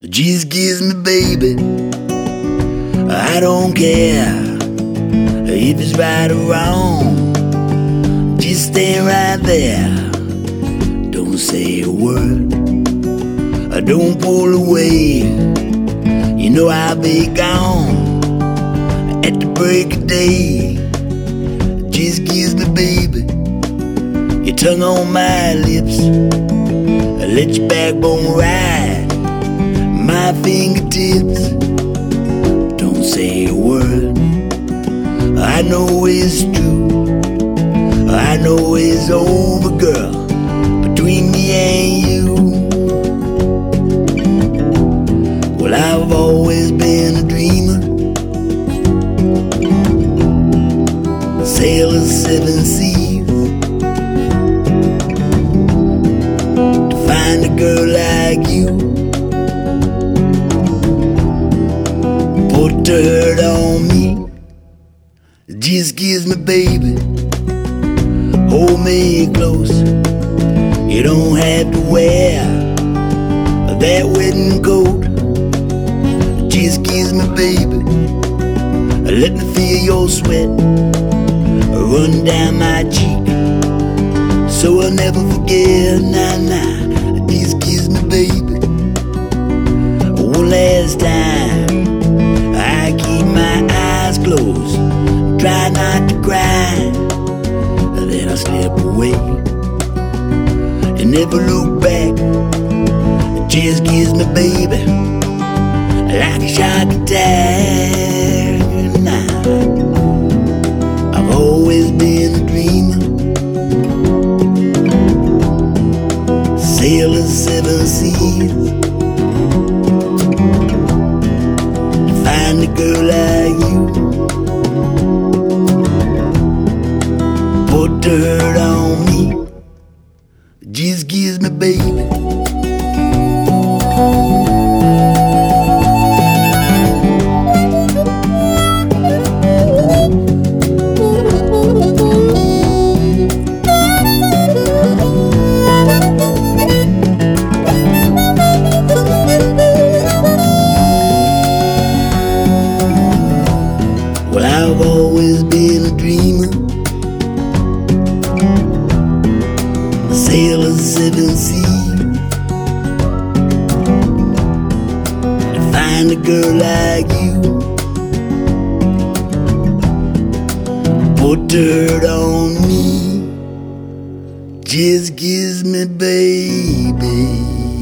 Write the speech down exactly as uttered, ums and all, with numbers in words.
Just kiss me, baby. I don't care if it's right or wrong. Just stand right there. Don't say a word. Don't pull away. You know I'll be gone at the break of day. Just kiss me, baby. Your tongue on my lips. Let your backbone ride my fingertips. Don't say a word. I know it's true. I know it's over, girl, between me and you. Well, I've always been a dreamer, sailor seven seas, to find a girl like you. Put the hurt on me. Just kiss me, baby. Hold me close. You don't have to wear that wedding coat. Just kiss me, baby. Let me feel your sweat run down my cheek, so I'll never forget. Nah, nah. Just kiss me, baby. One last time. I keep my eyes closed, try not to cry. Then I slip away and never look back. Just kiss me, baby, like a shark attack. Nah, I've always been a dreamer, sailor seven seas, find a girl like you. Put the hurt on me. Just kiss me, baby. Well, I've always been a dreamer, sailor seven seas, to find a girl like you. Put the hurt on me. Just kiss me, baby.